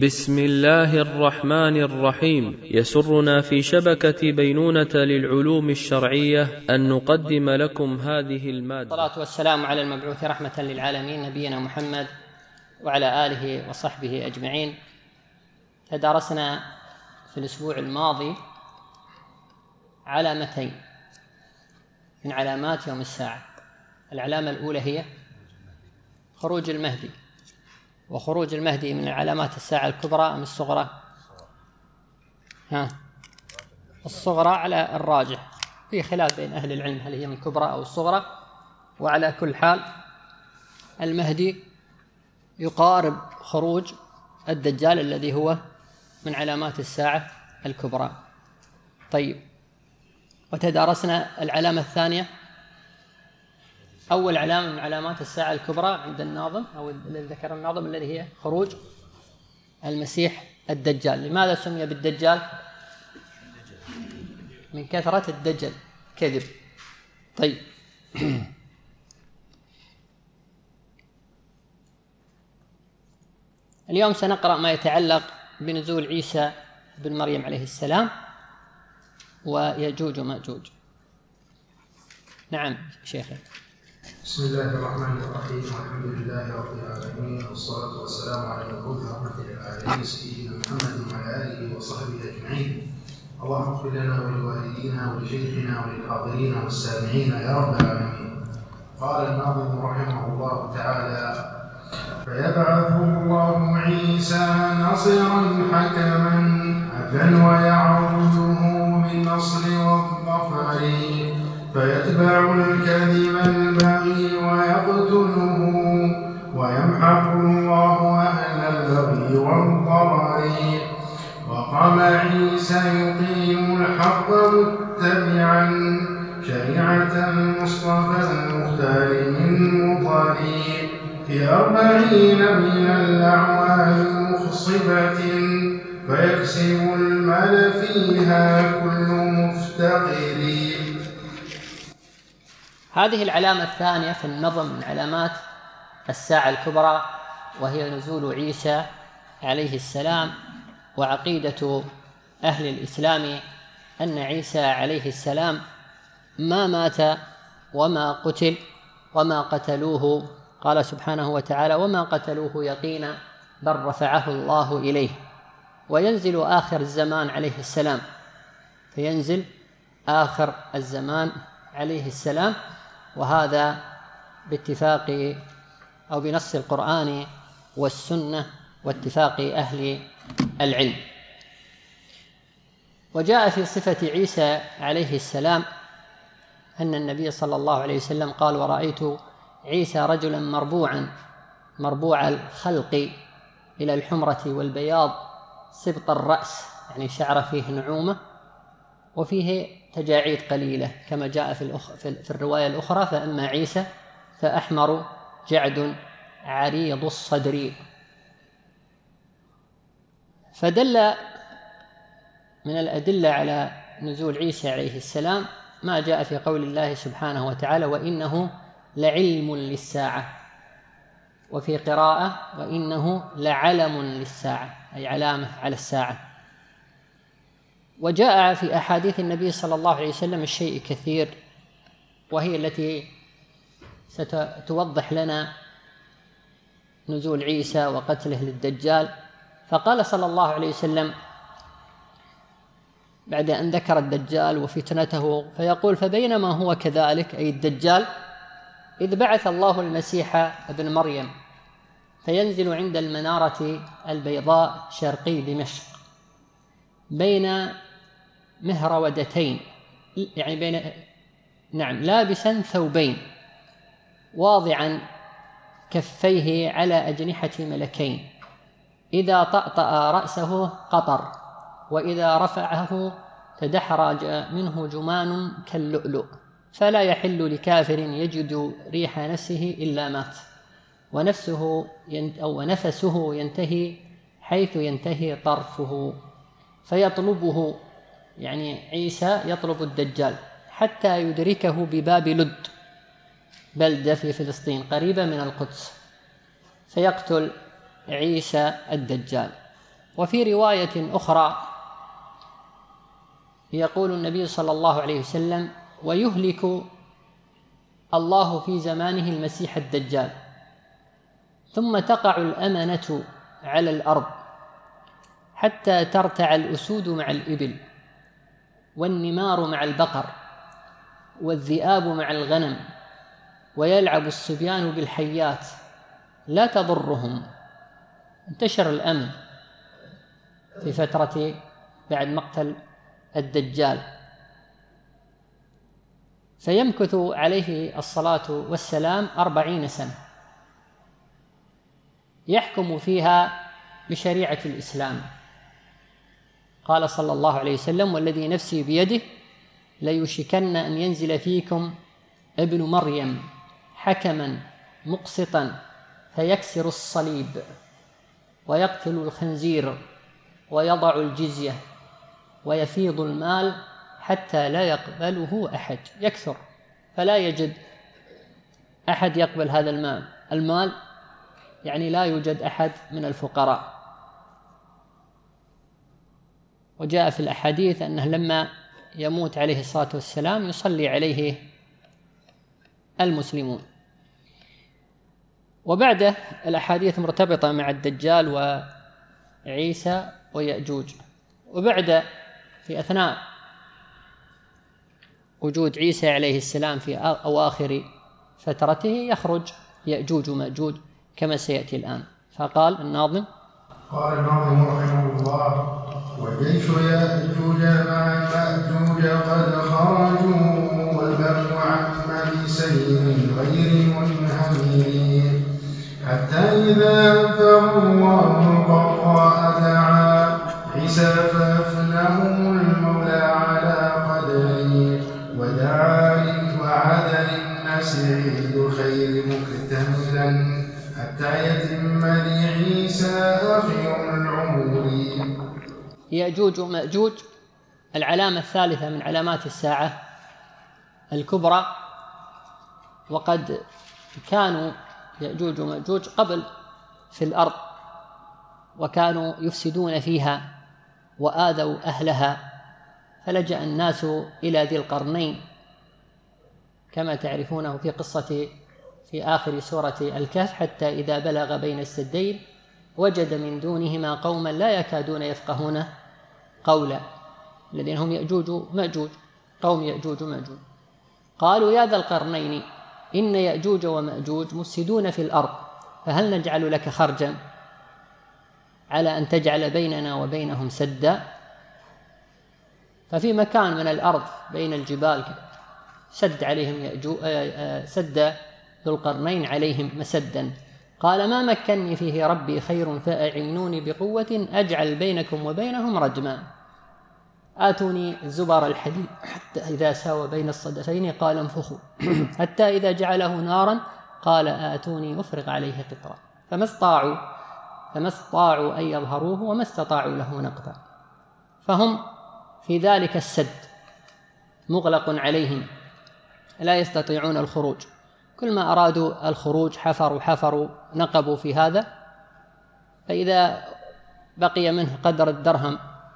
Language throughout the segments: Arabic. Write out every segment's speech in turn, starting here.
بسم الله الرحمن الرحيم. يسرنا في شبكة بينونة للعلوم الشرعية أن نقدم لكم هذه المادة. الصلاة والسلام على المبعوث رحمة للعالمين نبينا محمد وعلى آله وصحبه أجمعين. تدارسنا في الأسبوع الماضي علامتين من علامات يوم الساعة. العلامة الأولى هي خروج المهدي، وخروج المهدي من علامات الساعة الكبرى أم الصغرى؟ الصغرى على الراجح، في خلاف بين أهل العلم هل هي من الكبرى أو الصغرى، وعلى كل حال المهدي يقارب خروج الدجال الذي هو من علامات الساعة الكبرى. طيب، وتدارسنا العلامة الثانية. أول علامة من علامات الساعة الكبرى عند الناظم أو الذي ذكر الناظم الذي هي خروج المسيح الدجال. لماذا سمي بالدجال؟ من كثرة الدجل كذب. طيب، اليوم سنقرأ ما يتعلق بنزول عيسى بن مريم عليه السلام ويجوج ومأجوج. نعم شيخي. بسم الله الرحمن الرحيم، والحمد لله رب العالمين، والصلاة والسلام على المبعوث رحمة للعالمين سيدنا محمد وعلى آله وصحبه أجمعين. اللهم اغفر لنا ولوالدينا ولشيخنا وللحاضرين والسامعين يا رب العالمين. قال الناظم رحمه الله تعالى: فيبعث الله عيسى ناصرا حكما عدلا ويعرضه بالنصر والظفر، فيتبع الكذب البغي ويقتله، ويمحق الله أهل البغي والضرر. وقام عيسى يقيم الحق متبعا شريعة المصطفى المختار من مطر، في 40 من الأعوام مخصبة، فيكسب المال فيها كل مفتقر. هذه العلامة الثانية في النظم من علامات الساعة الكبرى، وهي نزول عيسى عليه السلام. وعقيدة أهل الإسلام أن عيسى عليه السلام ما مات وما قتل وما قتلوه. قال سبحانه وتعالى: وما قتلوه يقينا بل رفعه الله إليه. وينزل آخر الزمان عليه السلام، فينزل آخر الزمان عليه السلام، وهذا باتفاق أو بنص القرآن والسنة واتفاق أهل العلم. وجاء في صفة عيسى عليه السلام أن النبي صلى الله عليه وسلم قال: ورأيت عيسى رجلا مربوع الخلق إلى الحمرة والبياض سبط الرأس، يعني شعر فيه نعومة وفيه تجاعيد قليلة، كما جاء في الرواية الأخرى: فأما عيسى فأحمر جعد عريض الصدر. فدل من الأدلة على نزول عيسى عليه السلام ما جاء في قول الله سبحانه وتعالى: وإنه لعلم للساعة، وفي قراءة: وإنه لعلم للساعة، أي علامة على الساعة. وجاء في أحاديث النبي صلى الله عليه وسلم الشيء كثير، وهي التي ستوضح لنا نزول عيسى وقتله للدجال. فقال صلى الله عليه وسلم بعد أن ذكر الدجال وفتنته، فيقول: فبينما هو كذلك، أي الدجال، إذ بعث الله المسيح ابن مريم، فينزل عند المنارة البيضاء شرقي دمشق بين مهرودتين، يعني لابسا ثوبين، واضعا كفيه على أجنحة ملكين، إذا طأطأ رأسه قطر، وإذا رفعه تدحرج منه جمان كاللؤلؤ، فلا يحل لكافر يجد ريح نفسه إلا مات، ونفسه ينتهي حيث ينتهي طرفه، فيطلبه، يعني عيسى يطلب الدجال حتى يدركه بباب لد، بلدة في فلسطين قريبة من القدس، فيقتل عيسى الدجال. وفي رواية أخرى يقول النبي صلى الله عليه وسلم: ويهلك الله في زمانه المسيح الدجال، ثم تقع الأمنة على الأرض حتى ترتع الأسود مع الإبل، والنمار مع البقر، والذئاب مع الغنم، ويلعب الصبيان بالحيات لا تضرهم. انتشر الأمن في فترة بعد مقتل الدجال، فيمكث عليه الصلاة والسلام 40 سنة يحكم فيها بشريعة الإسلام. قال صلى الله عليه وسلم: والذي نفسي بيده ليوشكن أن ينزل فيكم ابن مريم حكما مقسطا فيكسر الصليب ويقتل الخنزير ويضع الجزية ويفيض المال حتى لا يقبله أحد، يكثر فلا يجد أحد يقبل هذا المال، يعني لا يوجد أحد من الفقراء. وجاء في الأحاديث أنه لما يموت عليه الصلاة والسلام يصلي عليه المسلمون. وبعده الأحاديث مرتبطة مع الدجال وعيسى ويأجوج. وبعد في أثناء وجود عيسى عليه السلام في أواخر فترته يخرج يأجوج ومأجوج كما سيأتي الآن. فقال الناظم: قال الناظم رحمه الله: وجيش يأجوج مع مأجوج قد خرجوا، والبر عم بسير غير منهمين، حتى إذا أنفه الله قضى أدعى عيسى فأفنه المولى على قدره، وعاد للناس عيد الخير مكتملا، حتى يتم لعيسى آخر العمر. يأجوج ومأجوج العلامة الثالثة من علامات الساعة الكبرى، وقد كانوا يأجوج ومأجوج قبل في الأرض وكانوا يفسدون فيها وآذوا أهلها، فلجأ الناس إلى ذي القرنين كما تعرفونه في قصة في آخر سورة الكهف: حتى إذا بلغ بين السدين وجد من دونهما قوما لا يكادون يفقهون قولا، الذين هم يأجوج ومأجوج، قوم يأجوج ومأجوج. قالوا: يا ذا القرنين إن يأجوج ومأجوج مفسدون في الأرض، فهل نجعل لك خرجا على أن تجعل بيننا وبينهم سدا؟ ففي مكان من الأرض بين الجبال سد عليهم سد ذو القرنين عليهم مسدا. قال: ما مكنني فيه ربي خير فأعينوني بقوة أجعل بينكم وبينهم رجما. آتوني زبر الحديد حتى إذا ساوى بين الصدفين قال انفخوا حتى إذا جعله نارا قال آتوني أفرغ عليه قطرا. فما استطاعوا أن يظهروه وما استطاعوا له نقبا. فهم في ذلك السد مغلق عليهم لا يستطيعون الخروج، كل ما أرادوا الخروج حفروا نقبوا في هذا، فإذا بقي منه قدر الدرهم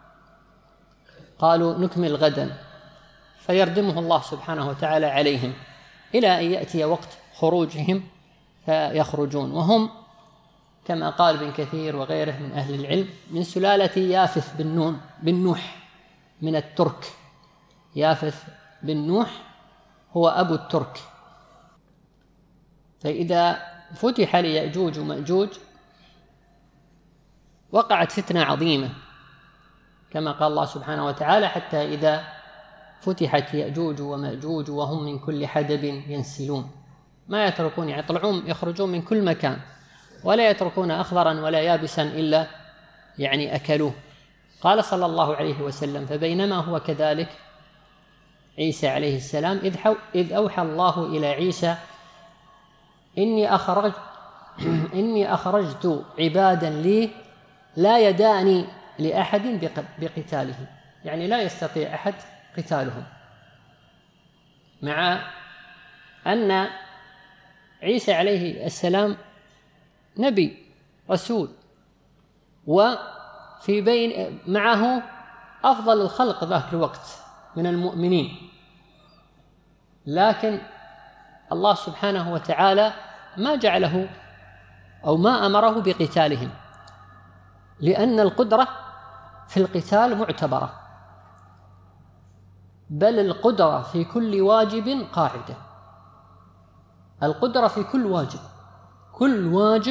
قالوا نكمل غدا، فيردمه الله سبحانه وتعالى عليهم إلى أن يأتي وقت خروجهم فيخرجون. وهم كما قال ابن كثير وغيره من أهل العلم من سلالة يافث بن نوح من الترك. يافث بن نوح هو أبو الترك. فإذا فتح ليأجوج ومأجوج وقعت فتنة عظيمة كما قال الله سبحانه وتعالى: حتى إذا فتحت يأجوج ومأجوج وهم من كل حدب ينسلون. ما يتركون، يطلعون يخرجون من كل مكان ولا يتركون أخضرا ولا يابسا إلا أكلوه. قال صلى الله عليه وسلم: فبينما هو كذلك عيسى عليه السلام إذ أوحى الله إلى عيسى: إني أخرجت عبادا لي لا يداني لأحد بقتاله، لا يستطيع أحد قتالهم، مع أن عيسى عليه السلام نبي رسول في بين معه أفضل الخلق ذاك الوقت من المؤمنين، لكن الله سبحانه وتعالى ما جعله أو ما أمره بقتالهم، لأن القدرة في القتال معتبرة، بل القدرة في كل واجب قاعدة. القدرة في كل واجب، كل واجب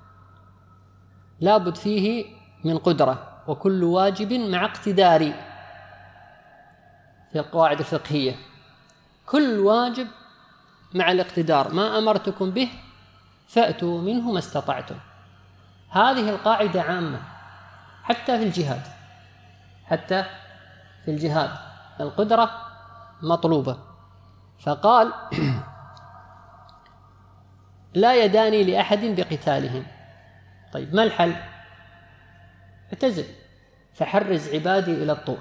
لابد فيه من قدرة، وكل واجب مع اقتدار في القواعد الفقهية، كل واجب مع الاقتدار، ما أمرتكم به فأتوا منه ما استطعتم. هذه القاعدة عامة حتى في الجهاد، حتى في الجهاد القدرة مطلوبة. فقال لا يداني لأحد بقتالهم. طيب ما الحل؟ اعتزل، فحرز عبادي إلى الطور.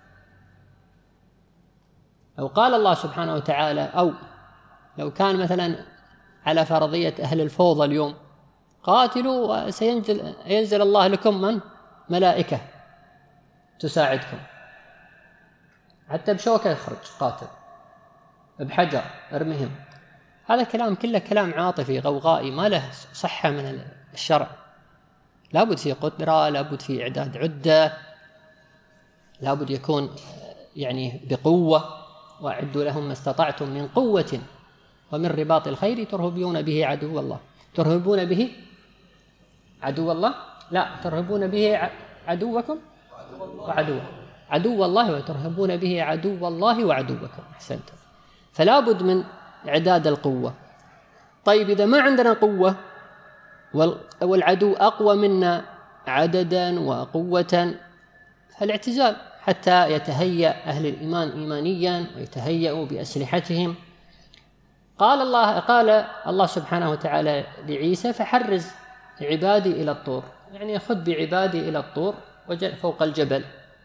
أو قال الله سبحانه وتعالى، أو لو كان مثلا على فرضية أهل الفوضى اليوم، قاتلوا وسينزل الله لكم من ملائكة تساعدكم، حتى بشوكة يخرج قاتل، بحجر ارمهم. هذا كلام كله كلام عاطفي غوغائي ما له صحة من الشرع. لابد في قدرة، لابد في إعداد عدة، لابد يكون يعني بقوة، وأعدوا لهم ما استطعتم من قوة ومن رباط الخير ترهبون به عدو الله. ترهبون به عدو الله؟ لا، ترهبون به عدوكم وعدوه، عدو الله، وترهبون به عدو الله وعدوكم. أحسنتم. فلا بد من إعداد القوة. طيب إذا ما عندنا قوة والعدو أقوى منا عددا وقوة، فالاعتزال حتى يتهيأ أهل الإيمان إيمانيا ويتهيأوا بأسلحتهم. قال الله سبحانه وتعالى لعيسى فحرز عبادي إلى الطور، يعني خذ بعبادي إلى الطور فوق الجبل،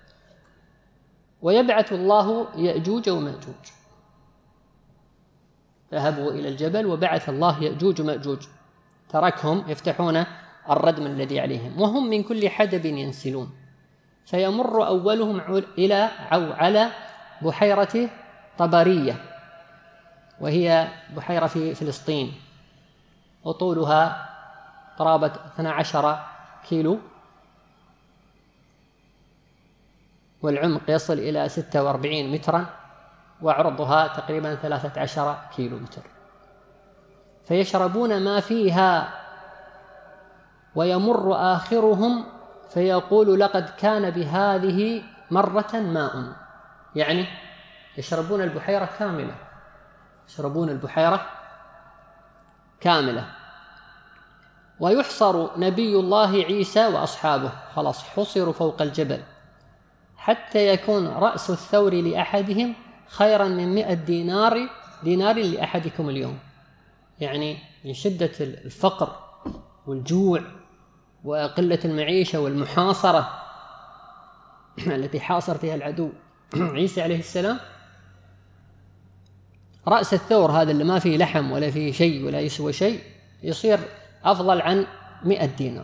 ويبعث الله يأجوج ومأجوج. ذهبوا إلى الجبل وبعث الله يأجوج ومأجوج، تركهم يفتحون الردم الذي عليهم، وهم من كل حدب ينسلون. فيمر أولهم على بحيرة طبرية، وهي بحيرة في فلسطين، وطولها قرابة 12 كيلو، والعمق يصل إلى 46 مترا، وعرضها تقريبا 13 كيلو متر. فيشربون ما فيها، ويمر آخرهم فيقول لقد كان بهذه مرة ماء، يعني يشربون البحيرة كاملة، يشربون البحيرة كاملة. ويحصر نبي الله عيسى وأصحابه، خلاص حصروا فوق الجبل، حتى يكون رأس الثور لأحدهم خيرا من 100 دينار لأحدكم اليوم. يعني من شدة الفقر والجوع وقلة المعيشة والمحاصرة التي حاصر فيها العدو عيسى عليه السلام، رأس الثور هذا اللي ما فيه لحم ولا فيه شيء ولا يسوى شيء يصير أفضل عن 100 دينار،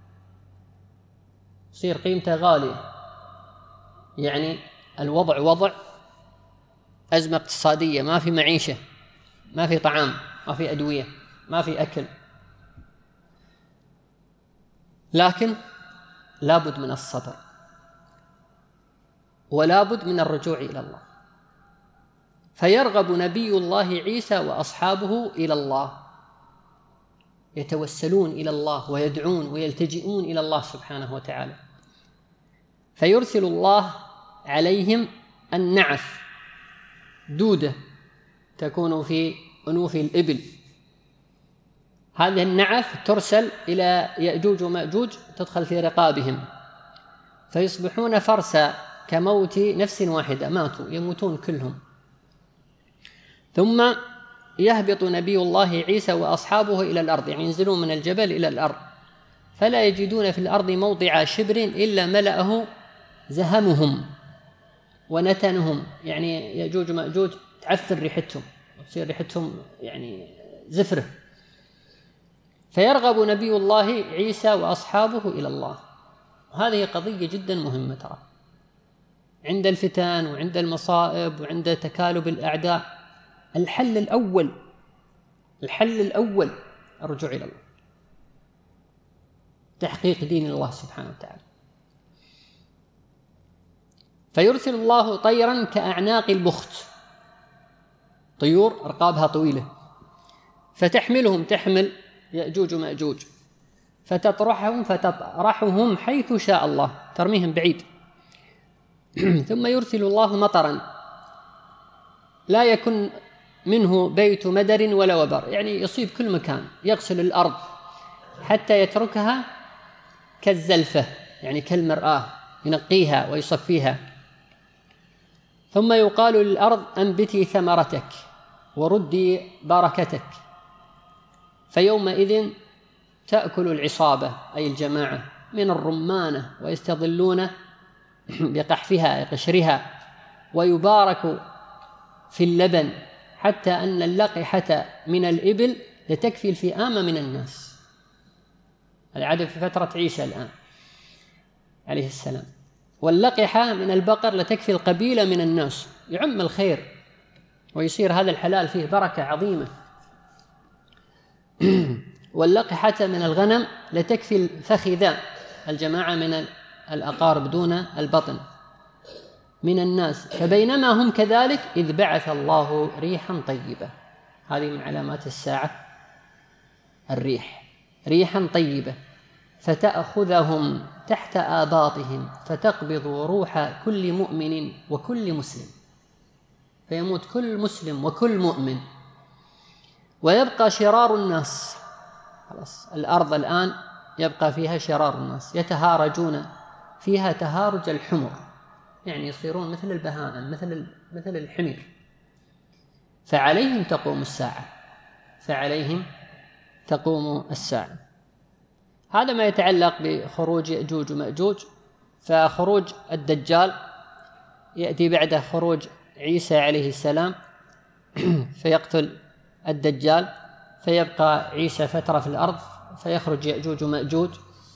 يصير قيمته غالية. يعني الوضع وضع أزمة اقتصادية، ما في معيشة، ما في طعام، ما في أدوية، ما في أكل، لكن لابد من الصبر، ولابد من الرجوع إلى الله. فيرغب نبي الله عيسى وأصحابه إلى الله، يتوسلون إلى الله ويدعون ويلتجئون إلى الله سبحانه وتعالى. فيرسل الله عليهم النعف، دودة تكون في أنوف الإبل. هذه النعف ترسل إلى يأجوج ومأجوج، تدخل في رقابهم، فيصبحون فرسا كموت نفس واحدة، ماتوا يموتون كلهم. ثم يهبط نبي الله عيسى وأصحابه إلى الأرض، يعني ينزلون من الجبل إلى الأرض، فلا يجدون في الأرض موضع شبر إلا ملأه زهمهم ونتنهم، يعني يأجوج ومأجوج تعثر ريحتهم وتصير ريحتهم يعني زفرة. فيرغب نبي الله عيسى وأصحابه إلى الله، هذه قضية جدا مهمة ترى، عند الفتن وعند المصائب وعند تكالب الأعداء الحل الأول الرجوع إلى الله، تحقيق دين الله سبحانه وتعالى. فيرسل الله طيرا كأعناق البخت، طيور أرقابها طويلة، فتحملهم، تحمل يأجوج ومأجوج، فتطرحهم حيث شاء الله، ترميهم بعيد. ثم يرسل الله مطرا لا يكن منه بيت مدر ولا وبر، يعني يصيب كل مكان، يغسل الأرض حتى يتركها كالزلفة، يعني كالمرآة، ينقيها ويصفيها. ثم يقال للأرض أنبتي ثمرتك وردي بركتك، فيومئذ تأكل العصابة أي الجماعة من الرمانة ويستظلون بقحفها قشرها، ويبارك في اللبن حتى أن اللقحة من الإبل لتكفي الفئام من الناس. العدد في فترة عيسى الآن عليه السلام. واللقحة من البقر لتكفي القبيلة من الناس، يعم الخير ويصير هذا الحلال فيه بركة عظيمة. واللقحة من الغنم لتكفي الفخذة، الجماعة من الأقارب دون البطن من الناس. فبينما هم كذلك إذ بعث الله ريحا طيبة، هذه من علامات الساعة الريح، ريحا طيبة، فتأخذهم تحت آباطهم فتقبض روح كل مؤمن وكل مسلم، فيموت كل مسلم وكل مؤمن، ويبقى شرار الناس. خلاص الأرض الآن يبقى فيها شرار الناس، يتهارجون فيها تهارج الحمر، يعني يصيرون مثل البهائم، مثل الحمير. فعليهم تقوم الساعة. هذا ما يتعلق بخروج يأجوج ومأجوج. فخروج الدجال يأتي بعد خروج عيسى عليه السلام فيقتل الدجال، فيبقى عيسى فترة في الأرض، فيخرج يأجوج ومأجوج،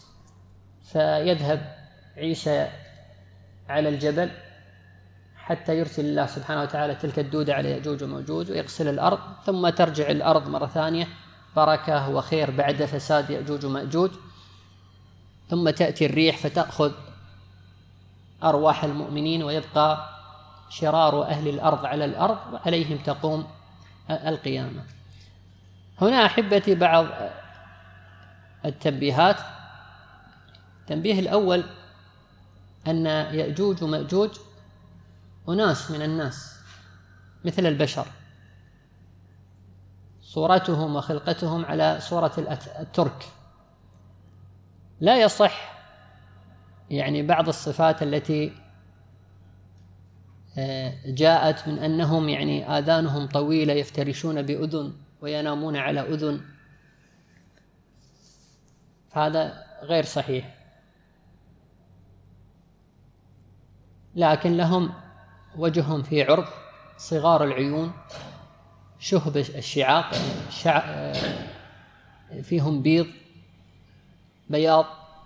فيذهب عيسى على الجبل حتى يرسل الله سبحانه وتعالى تلك الدودة على يأجوج ومأجوج ويغسل الأرض، ثم ترجع الأرض مرة ثانية بركة وخير بعد فساد يأجوج ومأجوج. ثم تأتي الريح فتأخذ أرواح المؤمنين، ويبقى شرار أهل الأرض على الأرض، وعليهم تقوم القيامة. هنا أحبتي بعض التنبيهات. التنبيه الأول أن يأجوج ومأجوج أناس من الناس مثل البشر، صورتهم وخلقتهم على صورة الترك. لا يصح يعني بعض الصفات التي جاءت من أنهم يعني آذانهم طويلة يفترشون بأذن وينامون على أذن، هذا غير صحيح. لكن لهم وجههم في عرض، صغار العيون، شهب الشعاق، فيهم بياض.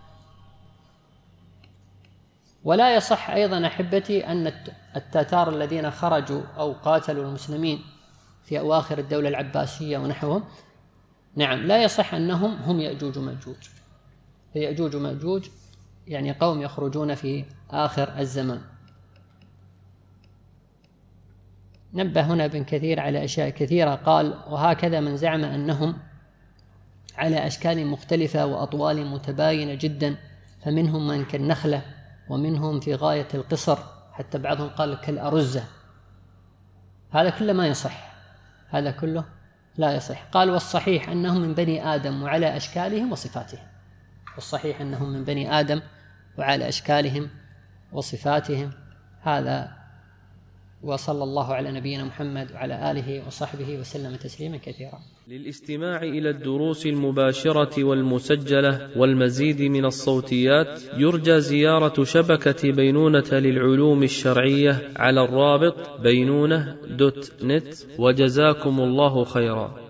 ولا يصح أيضا أحبتي أن التتار الذين خرجوا أو قاتلوا المسلمين في أواخر الدولة العباسية ونحوهم، نعم لا يصح أنهم هم يأجوج ومأجوج. فيأجوج ومأجوج يعني قوم يخرجون في آخر الزمن. نبه هنا ابن كثير على أشياء كثيرة، قال: وهكذا من زعم أنهم على أشكال مختلفة وأطوال متباينة جدا، فمنهم من كالنخلة، ومنهم في غاية القصر، حتى بعضهم قال كالأرزة. هذا كله ما يصح، هذا كله لا يصح. قال: والصحيح أنهم من بني آدم وعلى أشكالهم وصفاتهم. والصحيح أنهم من بني آدم وعلى أشكالهم وصفاتهم. هذا. وصلى الله على نبينا محمد وعلى آله وصحبه وسلم تسليما كثيرا. للاستماع إلى الدروس المباشرة والمسجلة والمزيد من الصوتيات يرجى زيارة شبكة بينونة للعلوم الشرعية على الرابط بينونة.net. وجزاكم الله خيرا.